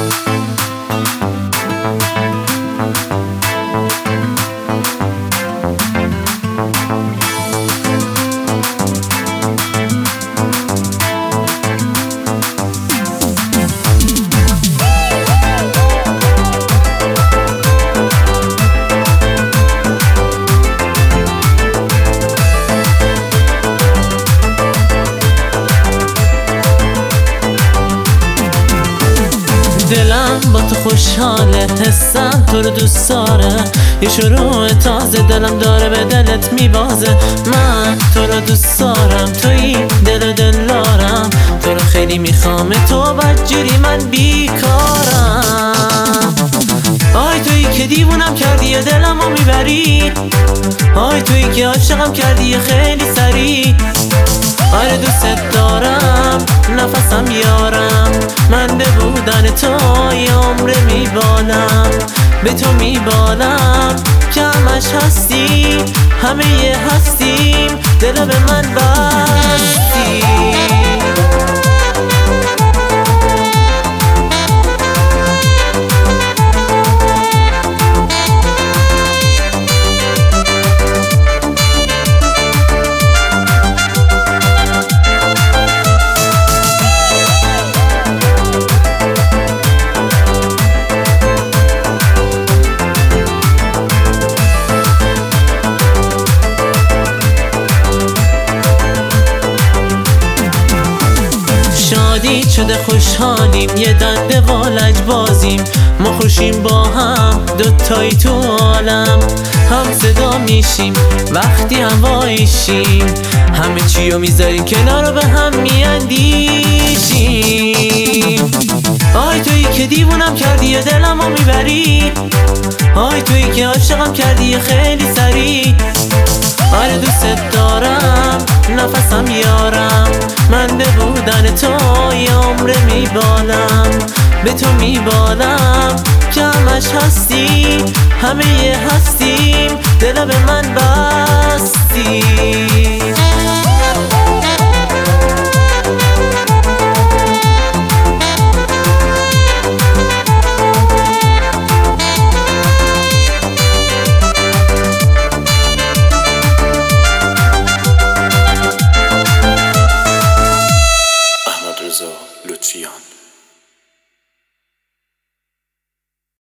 دلم با تو خوشحاله، حسم تو رو دوست داره، یه شروع تازه دلم داره به دلت میبازه. من تو رو دوست دارم، توی دلارم، تو رو خیلی میخوام، تو بدجوری من بیکارم. آی تویی که دیوونم کردی دلم رو میبری، آی تویی که عاشقم کردی خیلی سری. آره دوست دارم، نفسم یارم، من به بودن تو یه عمر میبالم، به تو میبالم که همش هستی، همه یه هستیم، دل به من بستی. شادی شده خوشحالیم، یه دنده والج بازیم، ما خوشیم با هم دوتایی تو عالم، هم صدا میشیم وقتی هوایشیم، همه چیو میذاریم کنار و به هم میاندیشیم. آی تویی که دیوونم کردی دلم رو میبری، آی تویی که عاشقم کردی خیلی سری. آره دوست دارم، نفسم یارم، من به بودن تو یه عمر میبالم، به تو میبالم که همش هستی، همه یه هستیم، دل به من بستی.